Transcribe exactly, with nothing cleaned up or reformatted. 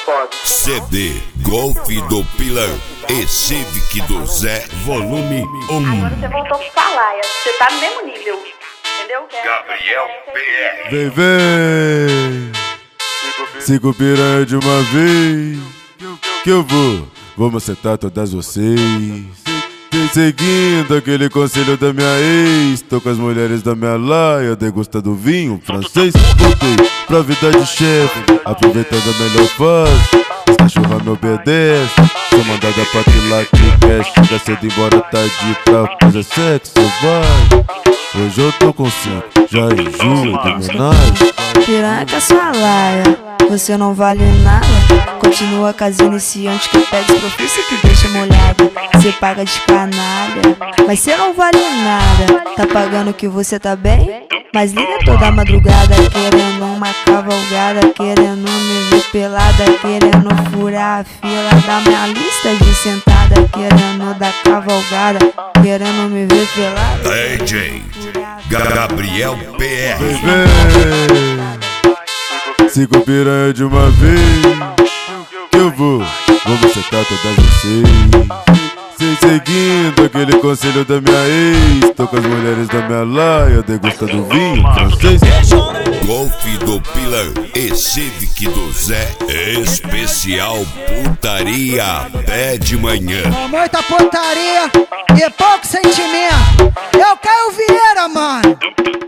foda. C D Golf do Pilão e Civic do Zé, volume um. Agora você voltou pro Salaia, você tá no mesmo nível, entendeu? Gabriel P R. Vem, vem, sigo piranha de uma vez, que eu vou, vou macetar todas vocês. Seguindo aquele conselho da minha ex, tô com as mulheres da minha laia, degustando vinho francês. Voltei pra vida de chefe, aproveitando a melhor fase. As cachorras me obedecem, sou mandada pra quilar que quer. Chega cedo embora tarde pra fazer sexo, vai. Hoje eu tô com cinco, já enjoo de homenagem. Piranha com a sua laia, você não vale nada. Continua com as iniciantes que pega os profissa que deixa molhada. Cê paga de canalha, mas cê não vale nada. Tá pagando que você tá bem? Mas liga toda madrugada, querendo uma cavalgada, querendo me ver pelada, querendo furar a fila da minha lista de sentada, querendo dar cavalgada, querendo me ver pelada. D J Gabriel P R. Vem, vem, sigo piranha de uma vez, que eu vou, vou macetar todas vocês. Sem seguindo aquele conselho da minha ex, tô com as mulheres da minha laia, degustando vinho francês. Golf do Pilão e Civic do Zé, especial putaria até de manhã. Muita putaria e pouco sentimento. Eu Caio Vieira, mano.